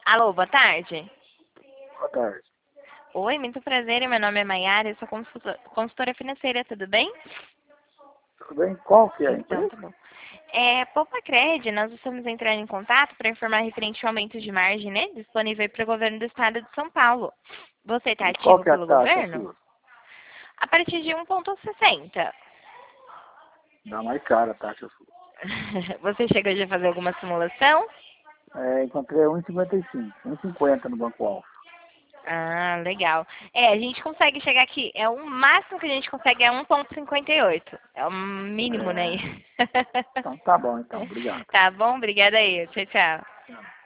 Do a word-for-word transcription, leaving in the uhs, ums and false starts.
Alô, boa tarde. Boa tarde. Oi, muito prazer. Meu nome é Maiara, eu sou consultora, consultora financeira, tudo bem? Tudo bem? Qual que é a Então, empresa? tá bom. É, Poupa Cred, nós estamos entrando em contato para informar referente ao aumento de margem, né, disponível para o governo do estado de São Paulo. Você está E qual ativo que é a pelo taxa governo? sua? A partir de um vírgula sessenta. Dá mais cara a taxa sua. Você chegou já a fazer alguma simulação? É, encontrei um e cinquenta e cinco, um e cinquenta no Banco Alfa. Ah, legal. É, a gente consegue chegar aqui, é o máximo que a gente consegue é um vírgula cinquenta e oito. É o mínimo, né? É, então tá bom então, obrigado. Tá bom? Obrigada aí. Tchau, tchau. Tchau.